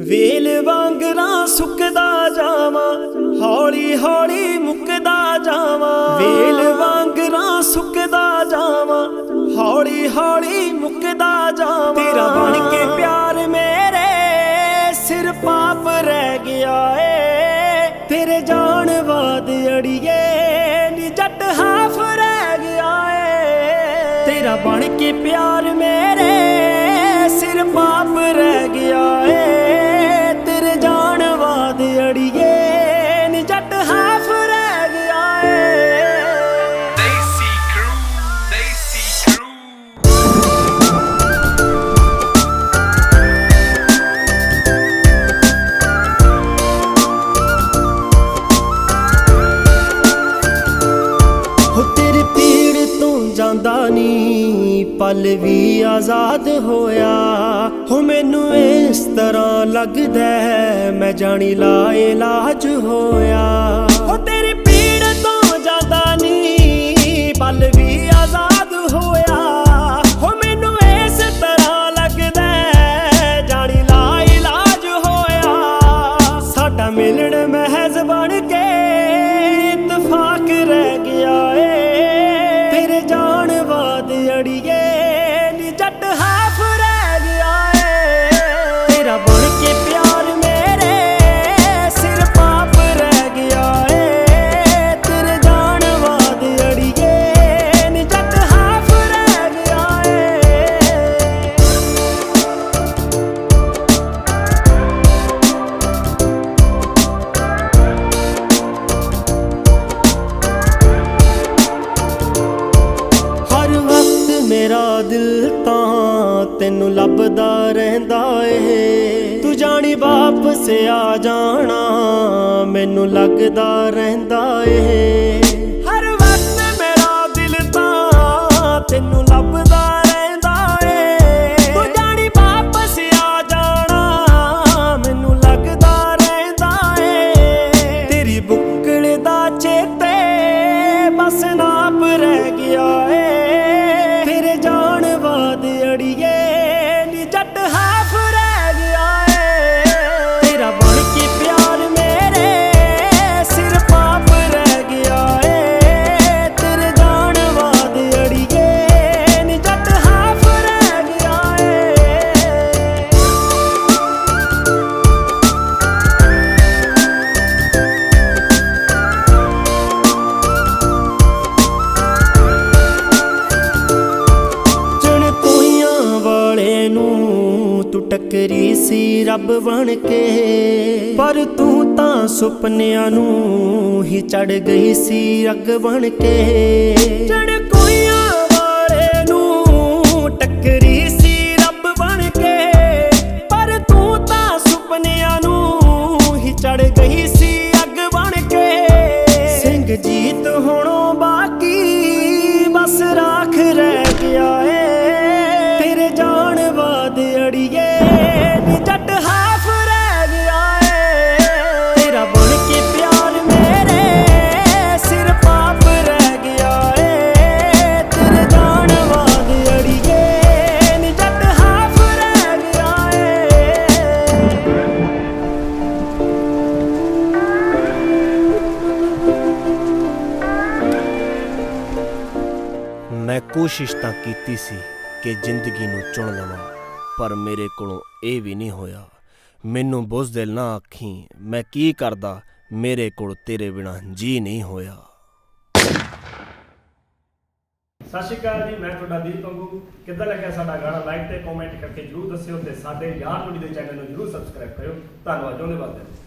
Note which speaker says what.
Speaker 1: ਵੇਲ ਵਾਂਗਰਾਂ ਸੁੱਕਦਾ ਜਾਵਾਂ, ਹੌਲੀ ਹੌਲੀ ਮੁੱਕਦਾ ਜਾਵਾਂ। ਵੇਲ ਵਾਂਗਰਾਂ ਸੁੱਕਦਾ ਜਾਵਾਂ, ਹੌਲੀ ਹੌਲੀ ਮੁੱਕਦਾ ਜਾਵਾਂ। ਤੇਰਾ ਬਣ ਕੇ ਪਿਆਰ ਮੇਰੇ ਸਿਰ ਪਾਪ ਰਹਿ ਗਿਆ ਏ, ਤੇਰੇ ਜਾਣ ਬਾਅਦ ਅੜੀਏ ਨੀ ਜੱਟ ਹਾਫ ਰਹਿ ਗਿਆ ਏ। ਤੇਰਾ ਬਣ ਕੇ ਪਿਆਰ ਮੇਰੇ ਸਿਰ ਪਾਪ ਰਹਿ ਗਿਆ ਏ, ਤੇਰੇ ਜਾਣ ਬਾਅਦ ਅੜੀਏ ਨੀ ਜੱਟ ਹਾਫ ਰਹਿ ਗਿਆ ਏ।
Speaker 2: Desi Crew, Desi Crew।
Speaker 1: ਹੋ ਤੇਰੇ ਪੀੜ ਤੋਂ ਜਾਂਦਾ ਨੀ ਪਲ ਵੀ ਆਜ਼ਾਦ ਹੋਇਆ। ਹੋ ਮੈਨੂੰ ਇਸ ਤਰ੍ਹਾਂ ਲੱਗਦਾ ਮੈਂ ਜਾਣੀ ਲਾ ਇਲਾਜ ਹੋਇਆ। ਹੋ ਤੇਰੀ ਪੀੜ ਤੋਂ ਜਾਂਦਾ ਨੀ ਪਲ ਵੀ ਆਜ਼ਾਦ ਹੋਇਆ। ਹੋ ਮੈਨੂੰ ਇਸ ਤਰ੍ਹਾਂ ਲੱਗਦਾ ਜਾਣੀ ਲਾ ਇਲਾਜ ਹੋਇਆ। ਸਾਡਾ ਮਿਲਣ ਮਹਿਜ਼ ਬਣ ਕੇ ਇਤਫਾਕ ਰਹਿ ਗਿਆ ਏ, ਤੇਰੇ ਜਾਣ ਬਾਅਦ ਅੜੀਏ ਨੀ ਜੱਟ ਹਾਫ ਰਹਿ ਗਿਆ ਏ। ਤੇਰਾ ਬਣ ਕੇ ਪਿਆਰ ਮੇਰੇ ਸਿਰ ਪਾਪ ਰਹਿ ਗਿਆ ਏ, ਤੇਰੇ ਜਾਣ ਬਾਅਦ ਅੜੀਏ ਨੀ ਜੱਟ ਹਾਫ ਰਹਿ ਗਿਆ ਏ। ਹਰ ਵਕਤ ਮੇਰਾ ਦਿਲ ਤਾਂ ਤੈਨੂੰ ਲੱਭਦਾ ਰਹਿੰਦਾ ਏ, ਤੂੰ ਜਾਣੀ ਵਾਪਸ ਆ ਜਾਣਾ ਮੈਨੂੰ ਲੱਗਦਾ ਰਹਿੰਦਾ ਏ। ਹਰ ਵਕਤ ਮੇਰਾ ਦਿਲ ਤਾਂ ਤੈਨੂੰ ਲੱਭਦਾ ਰਹਿੰਦਾ ਏ, ਤੂੰ ਜਾਣੀ ਵਾਪਸ ਆ ਜਾਣਾ ਮੈਨੂੰ ਲੱਗਦਾ ਰਹਿੰਦਾ ਏ। ਤੇਰੀ ਬੁੱਕਲ ਦਾ ਚੇਤੇ ਬਸ ਨਾਪ ਰਹਿ ਗਿਆ ਏ, ਤੇਰੇ ਜਾਣ ਬਾਅਦ ਅੜੀਏ ਨੀ ਜੱਟ ਹਾਫ ਰਹਿ ਗਿਆ ਏ। ਤੇਰਾ ਬਣ ਕੇ ਪਿਆਰ ਮੇਰੇ ਸਿਰ ਪਾਪ ਰਹਿ ਗਿਆ ਏ, ਤੇਰੇ ਜਾਣ ਬਾਅਦ ਅੜੀਏ ਨੀ ਜੱਟ ਹਾਫ ਰਹਿ ਗਿਆ ਏ। ਜਣ ਕੋਈਆਂ ਵਾਲੇ ਨੂੰ ਤੂੰ ਟੱਕਰੀ ਸੀ ਰੱਬ ਬਣ ਕੇ, ਪਰ ਤੂੰ ਤਾਂ ਸੁਪਨਿਆਂ ਨੂੰ ਹੀ ਚੜ ਗਈ ਸੀ ਅੱਗ ਬਣ ਕੇ। ਜਣ ਕੋਈਆਂ ਵਾਲੇ ਨੂੰ ਟੱਕਰੀ ਸੀ ਰੱਬ ਬਣ ਕੇ, ਪਰ ਤੂੰ ਤਾਂ ਸੁਪਨਿਆਂ ਨੂੰ ਹੀ ਚੜ ਗਈ ਸੀ ਅੱਗ ਬਣ ਕੇ। ਸਿੰਘ ਜੀਤ ਹੁਣੋਂ ਬਾਕੀ ਬਸ ਰਾਖ ਰਹਿ ਗਿਆ ਏ, ਤੇਰੇ ਜਾਣ ਬਾਅਦ ਅੜੀਏ ਨੀ ਜੱਟ ਹਾਫ ਰਹਿ ਗਿਆ ਏ। ਤੇਰਾ ਬਣ ਕੇ ਪਿਆਰ ਮੇਰੇ ਸਿਰ ਪਾਪ ਰਹਿ ਗਿਆ ਏ, ਤੇਰੇ ਜਾਣ ਬਾਅਦ ਅੜੀਏ ਨੀ ਜੱਟ ਹਾਫ ਰਹਿ ਗਿਆ ਏ।
Speaker 3: ਮੈਂ ਕੋਸ਼ਿਸ਼ ਤਾਂ ਕੀਤੀ ਸੀ ਕਿ ਜ਼ਿੰਦਗੀ ਨੂੰ ਚੁਣ ਲਵਾਂ, ਪਰ ਮੇਰੇ ਕੋਲੋਂ ਇਹ ਵੀ ਨਹੀਂ ਹੋਇਆ। ਮੈਨੂੰ ਬੁਜ਼ਦਿਲ ਨਾ ਆਖੀਂ, ਮੈਂ ਕੀ ਕਰਦਾ, ਮੇਰੇ ਕੋਲ ਤੇਰੇ ਬਿਨਾਂ ਜੀ ਨਹੀਂ ਹੋਇਆ।
Speaker 4: ਸਤਿ ਸ਼੍ਰੀ ਅਕਾਲ ਜੀ, ਮੈਂ ਤੁਹਾਡਾ ਦੀਪ ਅੰਗੂ। ਕਿੱਦਾਂ ਲੱਗਿਆ ਸਾਡਾ ਗਾਣਾ? ਲਾਈਕ ਤੇ ਕਮੈਂਟ ਕਰਕੇ ਜਰੂਰ ਦੱਸਿਓ ਤੇ ਸਾਡੇ ਯਾਰ ਮੰਡੀ ਦੇ ਚੈਨਲ ਨੂੰ ਜਰੂਰ ਸਬਸਕ੍ਰਾਈਬ ਕਰਿਓ। ਧੰਨਵਾਦ। ਜੋਨੇ ਬਾਦ।